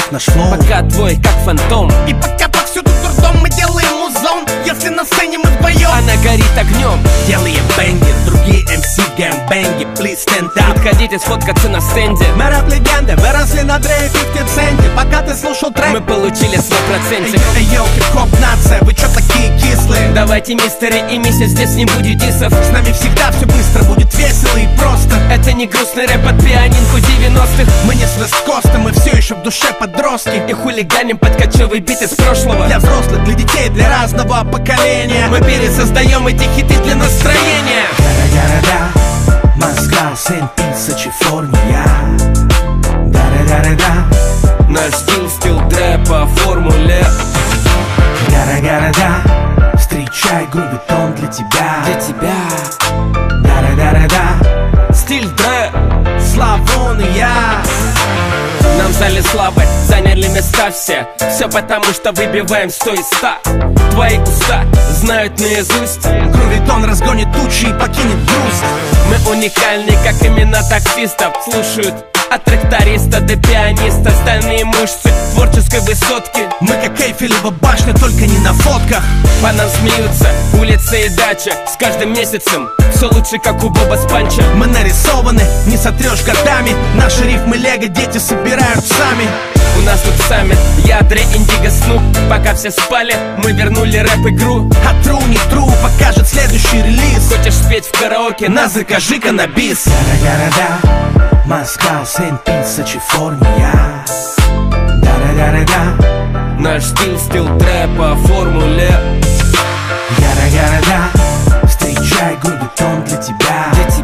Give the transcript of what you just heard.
слышь наш флоу. Пока твой как фантом, и пока повсюду дурдом, мы делаем музон. Если на сцене мы вдвоем, она горит огнем. Делаем бенги, другие MC гэмбэнги. Please stand up. Подходите сфоткаться на стенде. Мы рэп-легенды, выросли на Dre и 50 Cent. Пока ты слушал трек, Мы получили свой процентик. Йоу, хип-хоп нация, вы чё такие кислые? Давайте, мистеры и миссис, здесь не будет дисов. С нами всегда все быстро, будет весело и просто. Это не грустный рэп под пианинку 90-х. Мы не с Вест-Коста, мы все еще в душе подростки. И хулиганим под кочевый бит из прошлого. Для взрослых, для детей, для разного поколения. Мы пересоздаем эти хиты для настроения. Да-да-да-да, Москва, Сент-Пиццачи, Формия. Да-да-да-да-да, Наш стиль дрэп по формуле. да-да-да-да-да, встречай грубый тон для тебя. Для тебя Да-да-да-да-да, стиль дрэп. Славония. Нам в зале слабы, заняли места все. Все потому, что выбиваем 100 из 100. Твои уста знают наизусть. Грувитон разгонит тучи и покинет грусть. Мы уникальны, как имена таксистов. Слушают от тракториста до пианиста. Стальные мышцы творческой высотки. Мы как Эйфелева башня, только не на фотках. По нам смеются улица и дача. С каждым месяцем все лучше, как у Боба Спанча. Мы нарисованы, не сотрешь годами. Наши рифмы лего дети собирают сами. У нас тут саммит, я, Dre, Индиго, Снуп. Пока все спали, мы вернули рэп-игру. А true не true покажет следующий релиз. Хочешь спеть в караоке? На, закажи-ка на бис. Да-да-да-да, Москва, Сент-Пиццачи, Формия. Да-да-да-да-да, Наш стиль трэп по формуле. да-да-да-да-да, встречай грубый тон для тебя. Для